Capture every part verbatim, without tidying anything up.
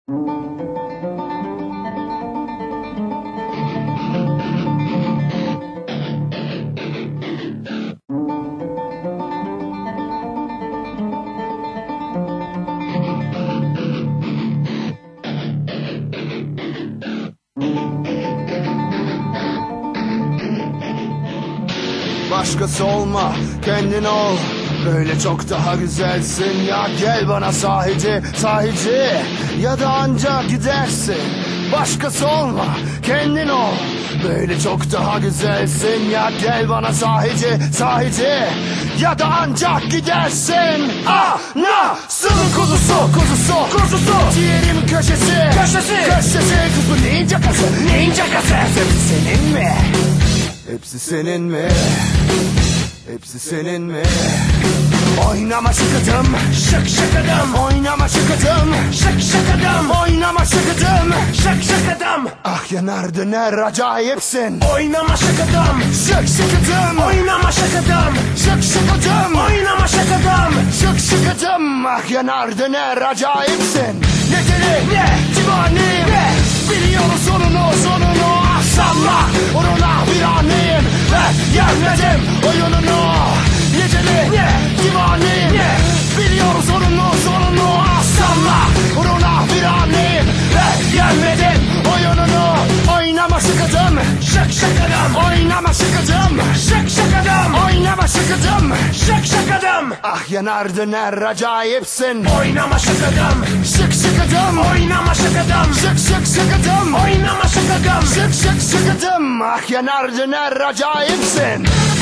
Başkası olma, kendin ol. Böyle çok daha güzelsin. Ya gel bana sahici, sahici. Ya da ancak gidersin. Başkası olma, kendin ol. Böyle çok daha güzelsin. Ya gel bana sahici, sahici. Ya da ancak gidersin. Anasının kuzusu, kuzusu, kuzusu. Ciğerim köşesi, köşesi, köşesi. Kız bu neyin cakası, neyin cakası? Hepsi senin mi? Hepsi senin mi? Hepsi senin mi? Oynama şıkıdım, şık şıkıdım. Oynama şıkıdım, şık şıkıdım. Oynama şıkıdım, şık şıkıdım. Ah yanar döner acayipsin. Oynama şıkıdım, şık şıkıdım. Oynama şıkıdım, şık şıkıdım. Oynama şıkıdım, şık şıkıdım. Ah yanar döner acayipsin. Ne deli, ne divaneyim, ne biliyorum sonunu, sonunu. Ah salla, onuna bir aneyim. Ve yenmedim oyununu. Neceli, ne divaneyim, ne biliyorum sonunu, sonunu. Ah salla, onuna bir aneyim. Ve yenmedim oyununu. Oynama şıkıdım, şık şıkıdım. Oynama şıkıdım, şık şıkıdım. Oynama şıkıdım, şık şıkıdım. Ah yanar döner acayipsin. Oynama şıkıdım, şık şıkıdım. Oynama şıkıdım, şık şık şıkıdım. Oynama şıkıdım, şık şık şıkıdım. Ah yanar döner acayipsin.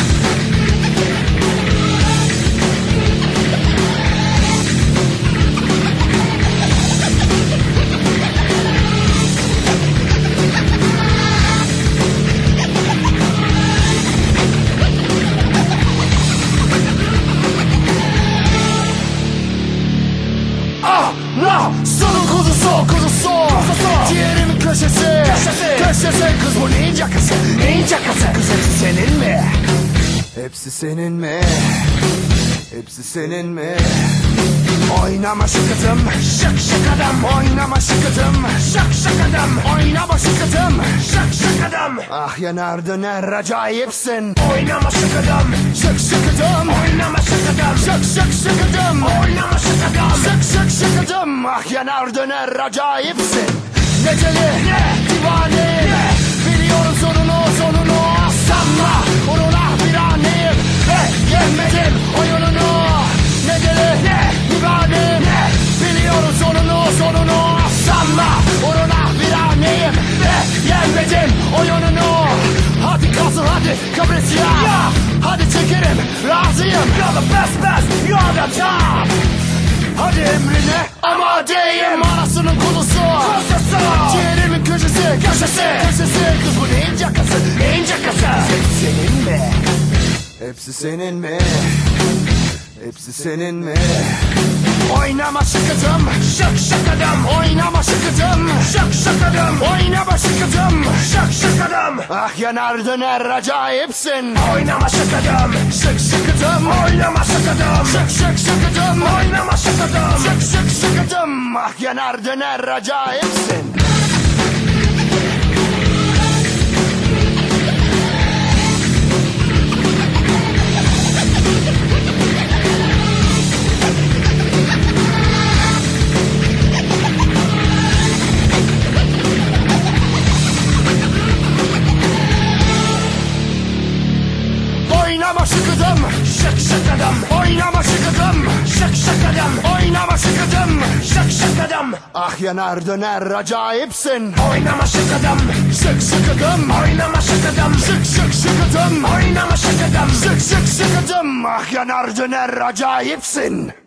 Sonun kuzusu, kuzusu, kuzusu. Ciğerimin köşesi, köşesi, köşesi. Kız bu neyin cakası, neyin cakası? Kız hepsi senin mi? Hepsi senin mi? Hepsi senin mi? Oynama şıkıdım, şık şıkıdım. Oynama şıkıdım, şık şıkıdım. Oynama şıkıdım, şık şıkıdım. Ah yanar döner acayipsin. Oynama şıkıdım, şık şıkıdım. Oynama şıkıdım, şık şık şıkıdım. Oynama şıkıdım, şık şık şıkıdım. Ah yanar döner acayipsin. Neceli, ne divane, ne biliyorum sonunu, sonunu. Ah sanma, onuna bir aneyim. Ve yenmedim oyununu. Neceli, ne divane, ne biliyorum sonunu, sonunu. Ah sanma, onuna bir aneyim. Ve yenmedim oyununu. Hadi kalsın hadi kabrisiya, yeah. Hadi çekerim razıyım. You're the best best, you're the top. Hadi emrine ama deyim. Anasının kuzusu, kuzusu. Ciğerimin köşesi, köşesi, köşesi. Kız bu neyin cakası, neyin cakası? Hepsi senin mi? Hepsi senin mi? Hepsi senin mi? Oynama şıkıdım, şık şıkıdım. Oynama şıkıdım, şık şıkıdım. Oynama şıkıdım, şık şıkıdım. Ah yanar döner acayipsin. Oynama şıkıdım, şık şıkıdım. Oynama şıkıdım, şık şık şıkıdım. Oynama şıkıdım, şık şık şıkıdım. Ah yanar döner acayipsin. Oynama şıkıdım, şık şıkıdım. Oynama şıkıdım, şık şıkıdım. Oynama şıkıdım, şık şıkıdım. Ah yanar döner acayipsin. Oynama şıkıdım, şık şıkıdım. Oynama şıkıdım, şık şık şıkıdım. Oynama şıkıdım, şık şık şıkıdım. Ah yanar döner acayipsin.